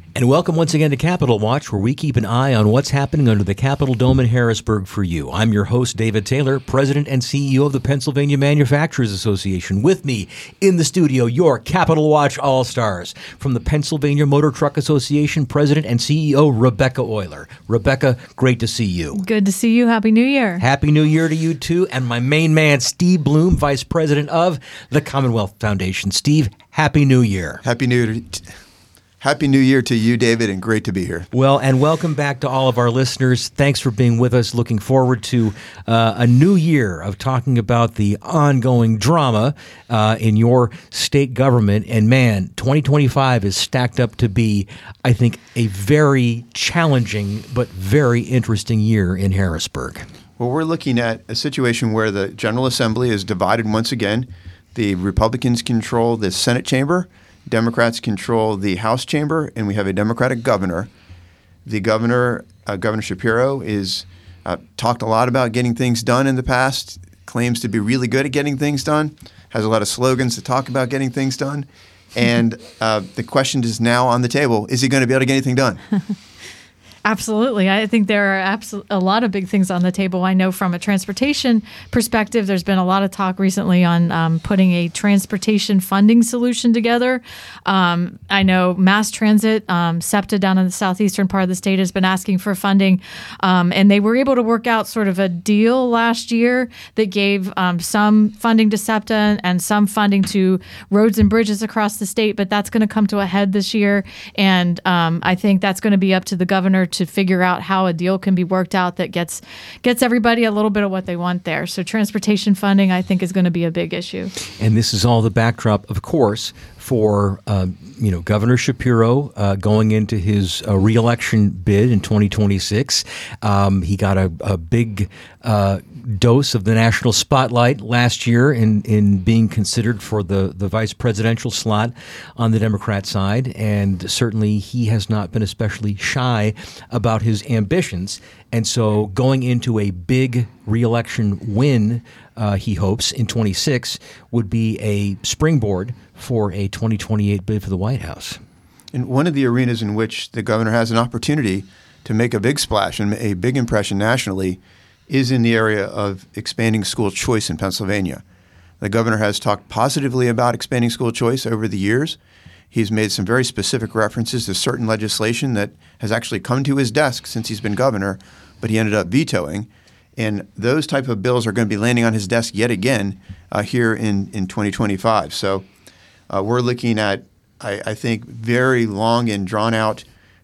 And welcome once again to Capitol Watch, where we keep an eye on what's happening under the Capitol Dome in Harrisburg for you. I'm your host, David Taylor, President and CEO of the Pennsylvania Manufacturers Association. With me in the studio, your Capitol Watch All-Stars. From the Pennsylvania Motor Truck Association, President and CEO Rebecca Euler. Rebecca, great to see you. Good to see you. Happy New Year. Happy New Year to you, too. And my main man, Steve Bloom, Vice President of the Commonwealth Foundation. Steve, Happy New Year. Happy New Year to you, David, and great to be here. Well, and welcome back to all of our listeners. Thanks for being with us. Looking forward to a new year of talking about the ongoing drama in your state government. And man, 2025 is stacked up to be, I think, a very challenging but very interesting year in Harrisburg. Well, we're looking at a situation where the General Assembly is divided once again. The Republicans control the Senate chamber. Democrats control the House chamber, and we have a Democratic governor. The governor, Governor Shapiro, is talked a lot about getting things done in the past, claims to be really good at getting things done, has a lot of slogans to talk about getting things done. And the question is now on the table, is he going to be able to get anything done? Absolutely. I think there are a lot of big things on the table. I know from a transportation perspective, there's been a lot of talk recently on putting a transportation funding solution together. I know mass transit, SEPTA down in the southeastern part of the state has been asking for funding, and they were able to work out sort of a deal last year that gave some funding to SEPTA and some funding to roads and bridges across the state, but that's going to come to a head this year, and I think that's going to be up to the governor to figure out how a deal can be worked out that gets everybody a little bit of what they want there. So transportation funding, I think, is going to be a big issue. And this is all the backdrop, of course, for Governor Shapiro going into his reelection bid in 2026. He got a big dose of the national spotlight last year in being considered for the vice presidential slot on the Democrat side, and certainly he has not been especially shy about his ambitions. And so going into a big reelection win, he hopes, in 26 would be a springboard for a 2028 bid for the White House. And one of the arenas in which the governor has an opportunity to make a big splash and a big impression nationally is in the area of expanding school choice in Pennsylvania. The governor has talked positively about expanding school choice over the years. He's made some very specific references to certain legislation that has actually come to his desk since he's been governor, but he ended up vetoing. And those type of bills are going to be landing on his desk yet again here in 2025. So we're looking at, I think, very long and drawn out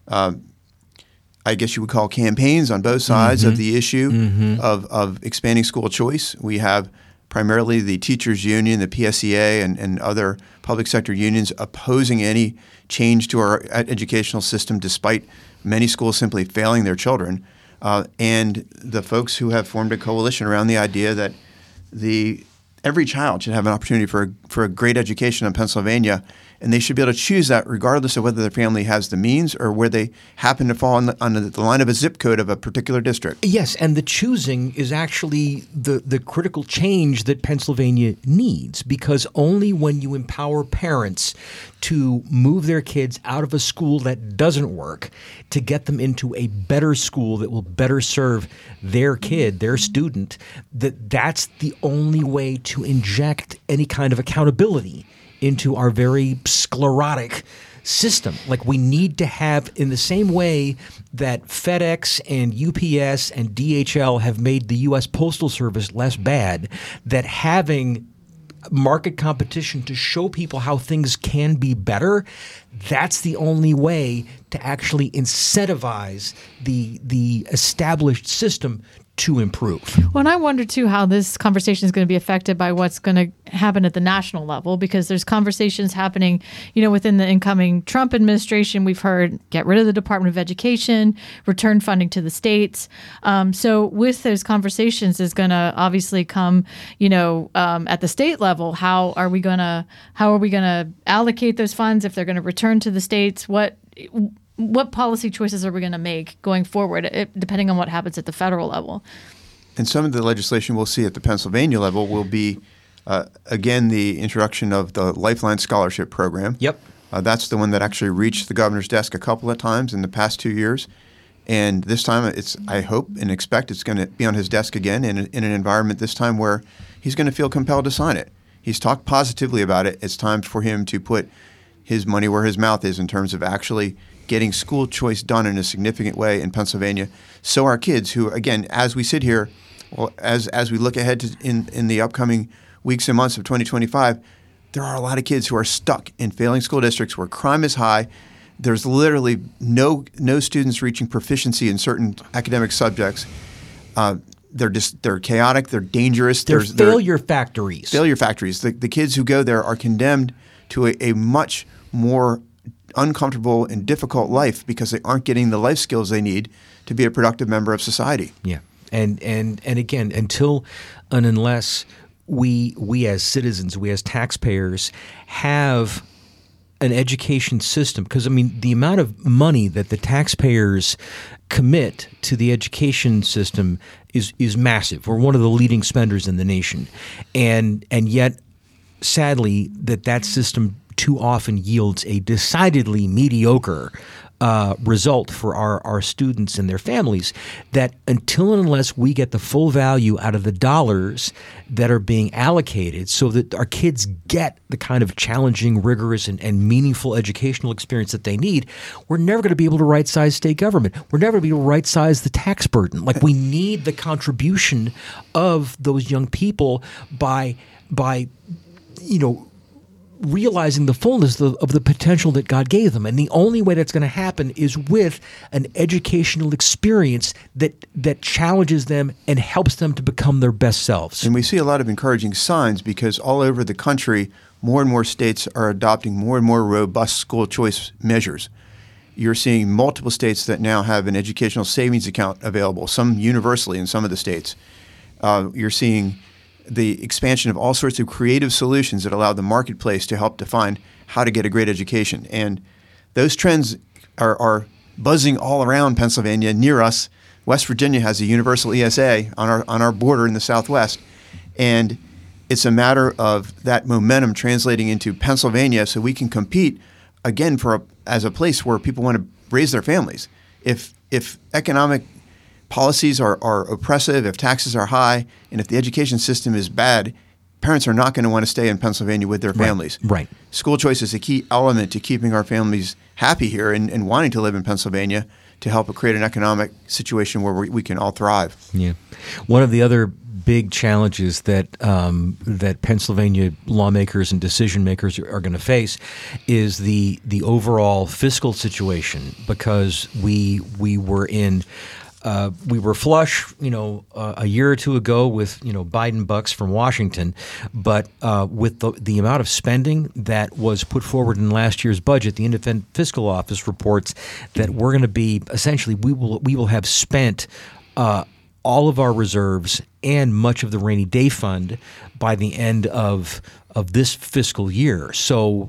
I guess you would call campaigns on both sides of the issue of expanding school choice. We have primarily the teachers union, the PSEA, and other public sector unions opposing any change to our educational system, despite many schools simply failing their children. And the folks who have formed a coalition around the idea that every child should have an opportunity for a great education in Pennsylvania, and they should be able to choose that regardless of whether their family has the means or where they happen to fall on the line of a zip code of a particular district. Yes, and the choosing is actually the critical change that Pennsylvania needs, because only when you empower parents to move their kids out of a school that doesn't work to get them into a better school that will better serve their kid, their student, that's the only way to inject any kind of accountability into our very sclerotic system. Like, we need to have, in the same way that FedEx and UPS and DHL have made the U.S. Postal Service less bad, that having market competition to show people how things can be better, that's the only way to actually incentivize the established system to improve. Well, and I wonder, too, how this conversation is going to be affected by what's going to happen at the national level, because there's conversations happening, within the incoming Trump administration. We've heard get rid of the Department of Education, return funding to the states. So with those conversations is going to obviously come, at the state level, how are we going to allocate those funds if they're going to return to the states? What policy choices are we going to make going forward, depending on what happens at the federal level? And some of the legislation we'll see at the Pennsylvania level will be, again, the introduction of the Lifeline Scholarship Program. Yep. That's the one that actually reached the governor's desk a couple of times in the past 2 years. And this time, I hope and expect it's going to be on his desk again in an environment this time where he's going to feel compelled to sign it. He's talked positively about it. It's time for him to put his money where his mouth is in terms of actually getting school choice done in a significant way in Pennsylvania. So our kids who, again, as we sit here, well, as we look ahead to in the upcoming weeks and months of 2025, there are a lot of kids who are stuck in failing school districts where crime is high. There's literally no students reaching proficiency in certain academic subjects. They're chaotic. They're dangerous. They're failure factories. Failure factories. The kids who go there are condemned to a much more uncomfortable and difficult life because they aren't getting the life skills they need to be a productive member of society. Yeah, and again, until and unless we as citizens, we as taxpayers have an education system, because I mean the amount of money that the taxpayers commit to the education system is massive. We're one of the leading spenders in the nation, and yet sadly that system too often yields a decidedly mediocre result for our students and their families, that until and unless we get the full value out of the dollars that are being allocated so that our kids get the kind of challenging, rigorous, and meaningful educational experience that they need, we're never going to be able to right-size state government. We're never going to be able to right-size the tax burden. Like, we need the contribution of those young people by realizing the fullness of the potential that God gave them. And the only way that's going to happen is with an educational experience that challenges them and helps them to become their best selves. And we see a lot of encouraging signs because all over the country, more and more states are adopting more and more robust school choice measures. You're seeing multiple states that now have an educational savings account available, some universally in some of the states. You're seeing the expansion of all sorts of creative solutions that allow the marketplace to help define how to get a great education. And those trends are buzzing all around Pennsylvania. Near us, West Virginia has a universal ESA on our border in the Southwest. And it's a matter of that momentum translating into Pennsylvania so we can compete again as a place where people want to raise their families. If economic policies are oppressive, if taxes are high, and if the education system is bad, parents are not going to want to stay in Pennsylvania with their families. Right. School choice is a key element to keeping our families happy here and wanting to live in Pennsylvania to help create an economic situation where we can all thrive. Yeah. One of the other big challenges that Pennsylvania lawmakers and decision makers are going to face is the overall fiscal situation, because we were flush, a year or two ago with, Biden bucks from Washington, but with the amount of spending that was put forward in last year's budget, the Independent Fiscal Office reports that we're going to be essentially we will have spent all of our reserves and much of the rainy day fund by the end of this fiscal year. So,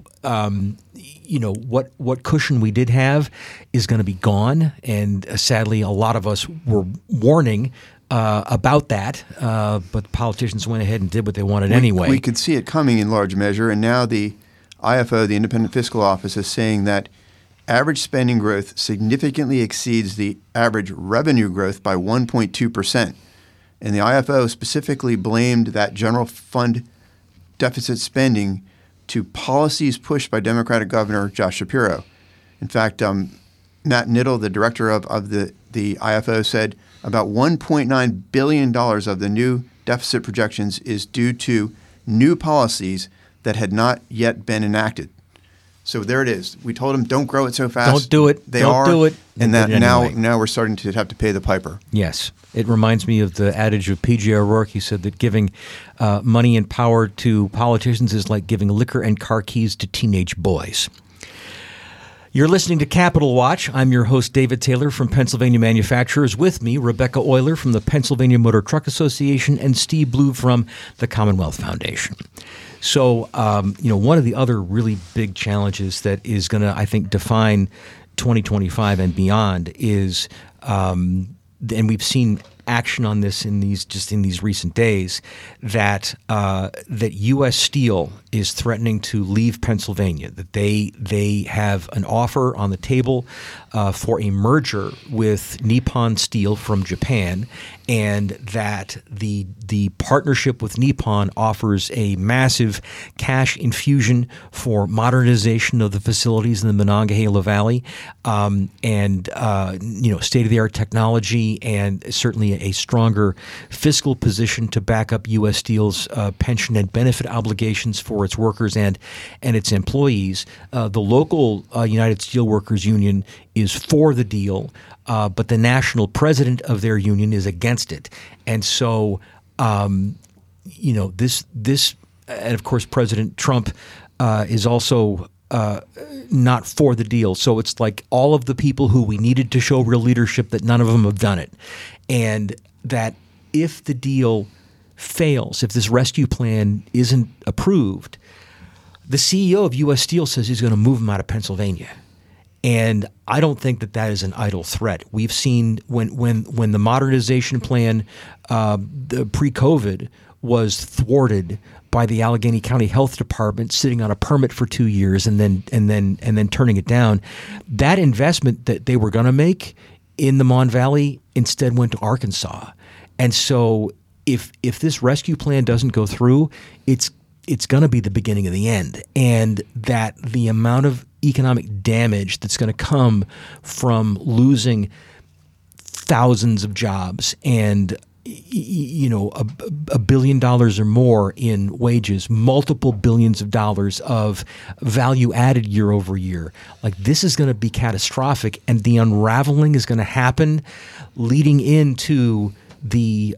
what cushion we did have is going to be gone, and sadly, a lot of us were warning about that, but the politicians went ahead and did what they wanted anyway. We could see it coming in large measure, and now the IFO, the Independent Fiscal Office, is saying that average spending growth significantly exceeds the average revenue growth by 1.2%. And the IFO specifically blamed that general fund deficit spending to policies pushed by Democratic Governor Josh Shapiro. In fact, Matt Nittle, the director of the IFO, said about $1.9 billion of the new deficit projections is due to new policies that had not yet been enacted. So there it is. We told them, don't grow it so fast. Don't do it. Don't do it. And that now we're starting to have to pay the piper. Yes. It reminds me of the adage of P.J. O'Rourke. He said that giving money and power to politicians is like giving liquor and car keys to teenage boys. You're listening to Capital Watch. I'm your host, David Taylor from Pennsylvania Manufacturers. With me, Rebecca Euler from the Pennsylvania Motor Truck Association and Steve Blue from the Commonwealth Foundation. So, one of the other really big challenges that is going to, I think, define 2025 and beyond is, and we've seen action on this in these recent days, that U.S. Steel is threatening to leave Pennsylvania, that they have an offer on the table for a merger with Nippon Steel from Japan, and that the partnership with Nippon offers a massive cash infusion for modernization of the facilities in the Monongahela Valley, and state-of-the-art technology, and certainly a stronger fiscal position to back up U.S. Steel's pension and benefit obligations for its workers and its employees. The local United Steelworkers Union is for the deal, but the national president of their union is against it. And so, this, and of course, President Trump is also not for the deal. So it's like all of the people who we needed to show real leadership, that none of them have done it. And that if the deal fails, if this rescue plan isn't approved, the CEO of U.S. Steel says he's going to move them out of Pennsylvania. And I don't think that is an idle threat. We've seen when the modernization plan pre-COVID was thwarted by the Allegheny County Health Department sitting on a permit for 2 years and then turning it down. That investment that they were going to make in the Mon Valley instead went to Arkansas. And so if this rescue plan doesn't go through, it's going to be the beginning of the end, and that the amount of economic damage that's going to come from losing thousands of jobs and $1 billion or more in wages, multiple billions of dollars of value added year over year. Like, this is going to be catastrophic, and the unraveling is going to happen leading into the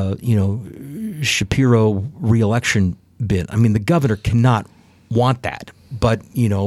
Shapiro reelection bid. I mean, the governor cannot want that, but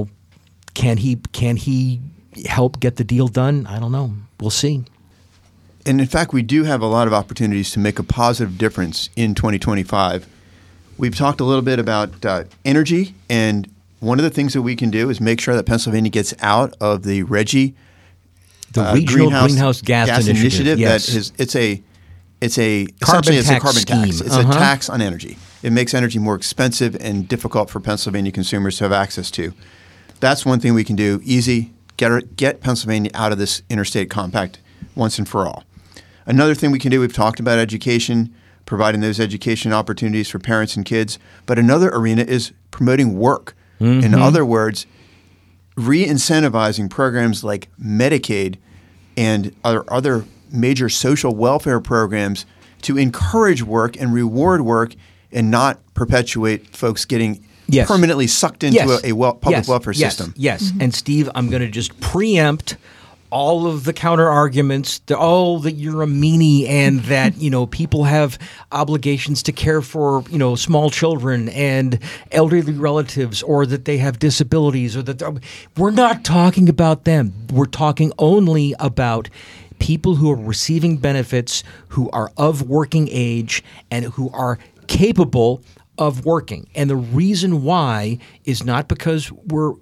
can he help get the deal done? I don't know. We'll see. And in fact, we do have a lot of opportunities to make a positive difference in 2025. We've talked a little bit about energy, and one of the things that we can do is make sure that Pennsylvania gets out of the RGGI, the Regional Greenhouse Gas Initiative. Yes. It's a carbon tax. It's a tax on energy. It makes energy more expensive and difficult for Pennsylvania consumers to have access to. That's one thing we can do. Easy. Get Pennsylvania out of this interstate compact once and for all. Another thing we can do, we've talked about education, providing those education opportunities for parents and kids. But another arena is promoting work. Mm-hmm. In other words, re-incentivizing programs like Medicaid and other major social welfare programs to encourage work and reward work and not perpetuate folks getting permanently sucked into a public welfare system. Yes. Mm-hmm. And Steve, I'm going to just preempt all of the counter arguments that you're a meanie and that people have obligations to care for small children and elderly relatives, or that they have disabilities, or that we're not talking about them. We're talking only about people who are receiving benefits, who are of working age, and who are capable of working. And the reason why is not because we're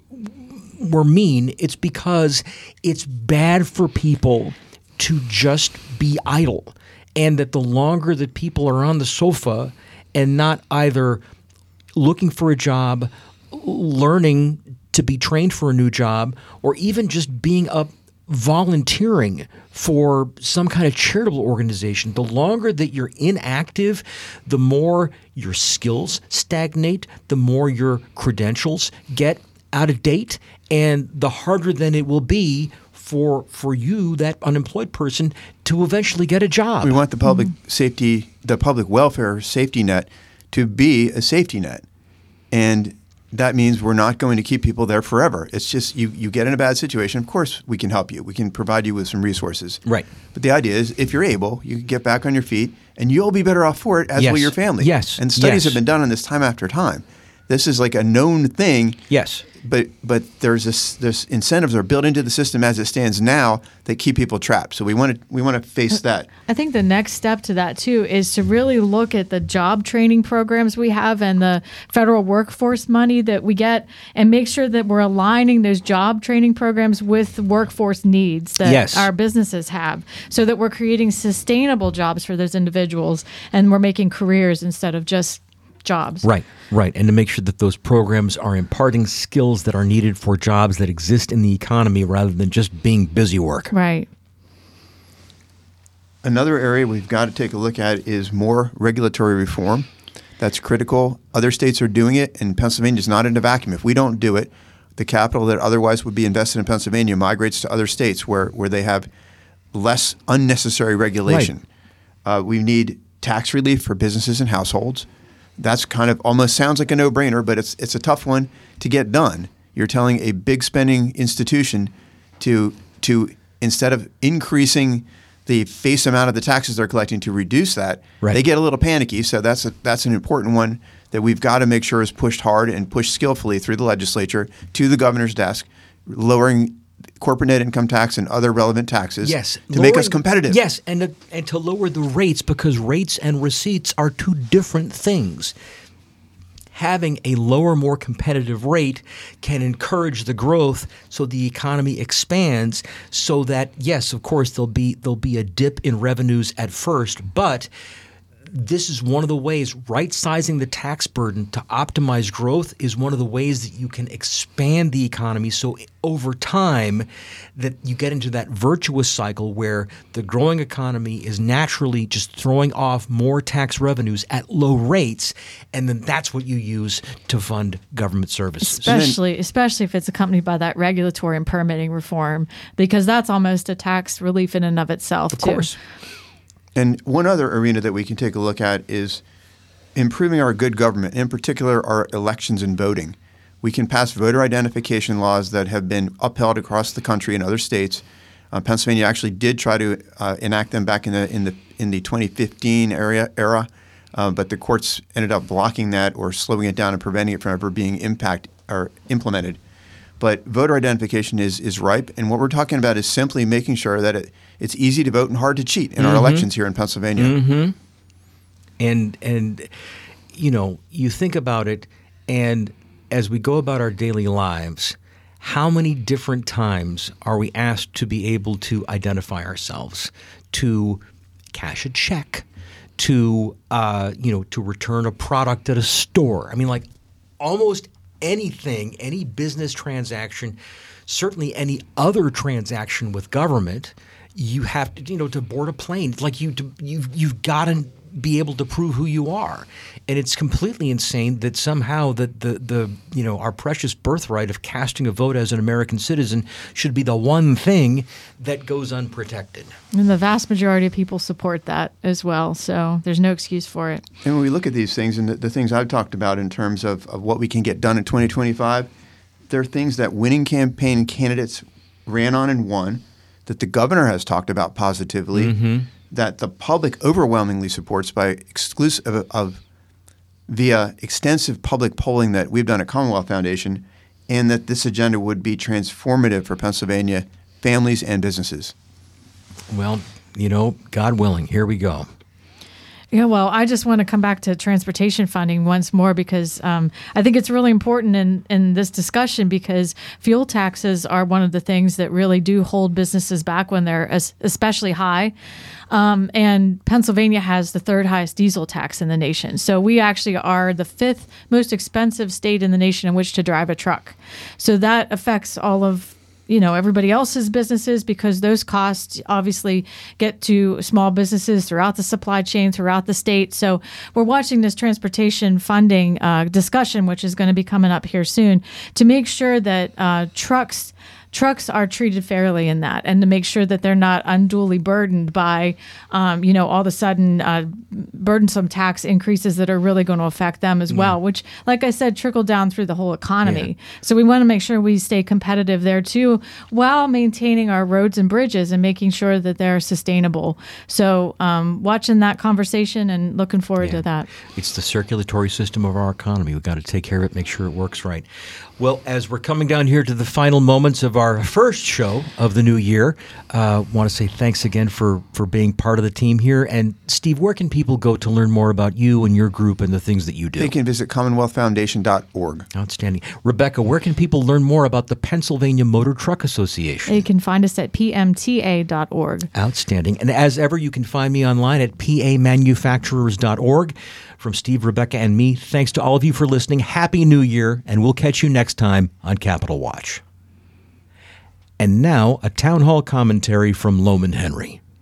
mean, it's because it's bad for people to just be idle. And that the longer that people are on the sofa and not either looking for a job, learning to be trained for a new job, or even just being up volunteering for some kind of charitable organization, the longer that you're inactive, the more your skills stagnate, the more your credentials get out of date, and the harder then it will be for you, that unemployed person, to eventually get a job. We want the public safety, the public welfare safety net to be a safety net. And that means we're not going to keep people there forever. It's just you get in a bad situation, of course we can help you. We can provide you with some resources. Right. But the idea is if you're able, you can get back on your feet and you'll be better off for it, as will your family. Yes. And studies have been done on this time after time. This is like a known thing. Yes. But there's incentives are built into the system as it stands now that keep people trapped. So we want to face that. I think the next step to that too is to really look at the job training programs we have and the federal workforce money that we get, and make sure that we're aligning those job training programs with workforce needs that our businesses have, so that we're creating sustainable jobs for those individuals and we're making careers instead of just jobs. Right. And to make sure that those programs are imparting skills that are needed for jobs that exist in the economy rather than just being busy work. Right. Another area we've got to take a look at is more regulatory reform. That's critical. Other states are doing it, and Pennsylvania is not in a vacuum. If we don't do it, the capital that otherwise would be invested in Pennsylvania migrates to other states where they have less unnecessary regulation. Right. We need tax relief for businesses and households. That's kind of almost sounds like a no-brainer, but it's a tough one to get done. You're telling a big spending institution to instead of increasing the face amount of the taxes they're collecting to reduce that, right. They get a little panicky. So that's an important one that we've got to make sure is pushed hard and pushed skillfully through the legislature to the governor's desk, lowering corporate net income tax and other relevant taxes to make us competitive. Yes, and to lower the rates, because rates and receipts are two different things. Having a lower, more competitive rate can encourage the growth so the economy expands, so that, yes, of course, there'll be a dip in revenues at first, but this is one of the ways. Right-sizing the tax burden to optimize growth is one of the ways that you can expand the economy, so over time that you get into that virtuous cycle where the growing economy is naturally just throwing off more tax revenues at low rates, and then that's what you use to fund government services. Especially if it's accompanied by that regulatory and permitting reform, because that's almost a tax relief in and of itself, Of course. And one other arena that we can take a look at is improving our good government, in particular our elections and voting. We can pass voter identification laws that have been upheld across the country in other states. Pennsylvania actually did try to enact them back in the 2015 era, but the courts ended up blocking that or slowing it down and preventing it from ever being implemented. But voter identification is ripe, and what we're talking about is simply making sure that it's easy to vote and hard to cheat in our elections here in Pennsylvania. Mm-hmm. And you think about it, and as we go about our daily lives, how many different times are we asked to be able to identify ourselves, to cash a check, to return a product at a store? I mean, like almost anything, any business transaction, certainly any other transaction with government, you have to, to board a plane. It's like you've got to be able to prove who you are, and it's completely insane that somehow that the our precious birthright of casting a vote as an American citizen should be the one thing that goes unprotected. And the vast majority of people support that as well, so there's no excuse for it. And when we look at these things and the things I've talked about in terms of what we can get done in 2025, there are things that winning campaign candidates ran on and won, that the governor has talked about positively, that the public overwhelmingly supports via extensive public polling that we've done at Commonwealth Foundation, and that this agenda would be transformative for Pennsylvania families and businesses. Well, God willing, here we go. Yeah, well, I just want to come back to transportation funding once more because I think it's really important in this discussion, because fuel taxes are one of the things that really do hold businesses back when they're especially high. And Pennsylvania has the third highest diesel tax in the nation. So we actually are the fifth most expensive state in the nation in which to drive a truck. So that affects all of everybody else's businesses, because those costs obviously get to small businesses throughout the supply chain, throughout the state. So we're watching this transportation funding discussion, which is going to be coming up here soon, to make sure that trucks are treated fairly in that, and to make sure that they're not unduly burdened by, all of a sudden burdensome tax increases that are really going to affect them as well, which, like I said, trickle down through the whole economy. Yeah. So we want to make sure we stay competitive there too, while maintaining our roads and bridges and making sure that they're sustainable. So watching that conversation and looking forward to that. It's the circulatory system of our economy. We've got to take care of it, make sure it works right. Well, as we're coming down here to the final moments of our first show of the new year, want to say thanks again for being part of the team here. And Steve, where can people go to learn more about you and your group and the things that you do? They can visit CommonwealthFoundation.org. Outstanding. Rebecca, where can people learn more about the Pennsylvania Motor Truck Association? You can find us at PMTA.org. Outstanding. And as ever, you can find me online at PAManufacturers.org. From Steve, Rebecca, and me, thanks to all of you for listening. Happy New Year, and we'll catch you next time on Capitol Watch. And now, a town hall commentary from Lowman Henry.